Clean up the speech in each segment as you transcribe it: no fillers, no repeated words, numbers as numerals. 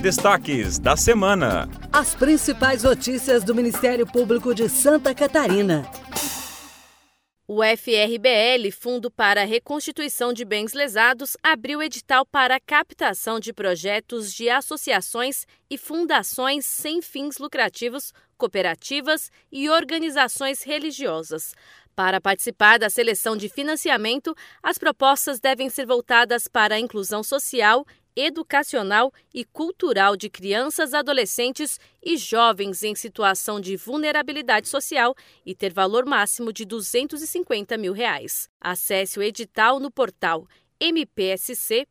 destaques da semana. As principais notícias do Ministério Público de Santa Catarina. O FRBL, Fundo para a Reconstituição de Bens Lesados, abriu edital para a captação de projetos de associações e fundações sem fins lucrativos, cooperativas e organizações religiosas. Para participar da seleção de financiamento, as propostas devem ser voltadas para a inclusão social, educacional e cultural de crianças, adolescentes e jovens em situação de vulnerabilidade social e ter valor máximo de R$ 250 mil. Acesse o edital no portal mpsc.mp.br.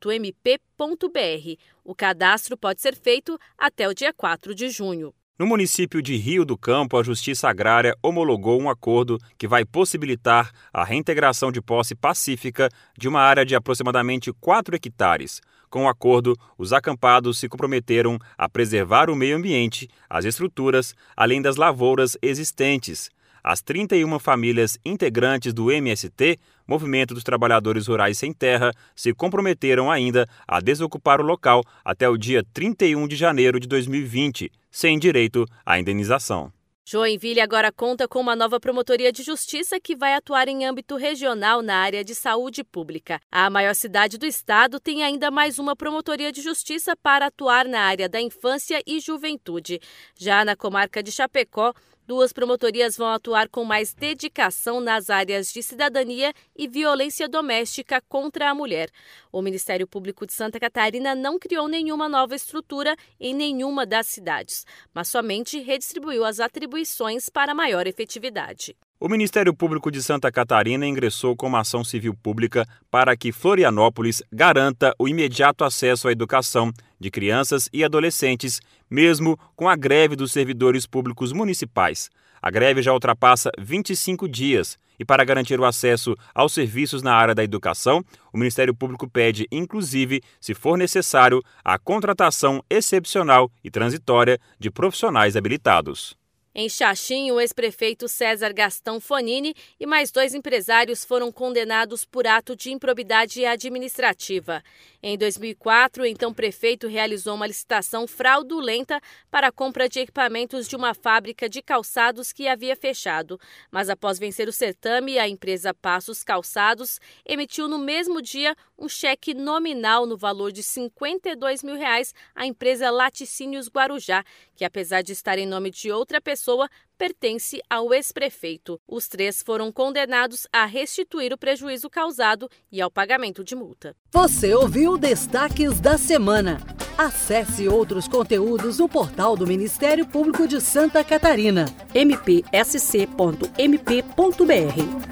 O cadastro pode ser feito até o dia 4 de junho. No município de Rio do Campo, a Justiça Agrária homologou um acordo que vai possibilitar a reintegração de posse pacífica de uma área de aproximadamente 4 hectares. Com o acordo, os acampados se comprometeram a preservar o meio ambiente, as estruturas, além das lavouras existentes. As 31 famílias integrantes do MST, Movimento dos Trabalhadores Rurais Sem Terra, se comprometeram ainda a desocupar o local até o dia 31 de janeiro de 2020, sem direito à indenização. Joinville agora conta com uma nova promotoria de justiça que vai atuar em âmbito regional na área de saúde pública. A maior cidade do estado tem ainda mais uma promotoria de justiça para atuar na área da infância e juventude. Já na comarca de Chapecó, 2 promotorias vão atuar com mais dedicação nas áreas de cidadania e violência doméstica contra a mulher. O Ministério Público de Santa Catarina não criou nenhuma nova estrutura em nenhuma das cidades, mas somente redistribuiu as atribuições para maior efetividade. O Ministério Público de Santa Catarina ingressou com uma ação civil pública para que Florianópolis garanta o imediato acesso à educação de crianças e adolescentes, mesmo com a greve dos servidores públicos municipais. A greve já ultrapassa 25 dias e, para garantir o acesso aos serviços na área da educação, o Ministério Público pede, inclusive, se for necessário, a contratação excepcional e transitória de profissionais habilitados. Em Xaxim, o ex-prefeito César Gastão Fonini e mais 2 empresários foram condenados por ato de improbidade administrativa. Em 2004, o então prefeito realizou uma licitação fraudulenta para a compra de equipamentos de uma fábrica de calçados que havia fechado. Mas após vencer o certame, a empresa Passos Calçados emitiu no mesmo dia um cheque nominal no valor de R$ 52 mil à empresa Laticínios Guarujá, que apesar de estar em nome de outra pessoa, pertence ao ex-prefeito. Os 3 foram condenados a restituir o prejuízo causado e ao pagamento de multa. Você ouviu Destaques da Semana. Acesse outros conteúdos no portal do Ministério Público de Santa Catarina, mpsc.mp.br.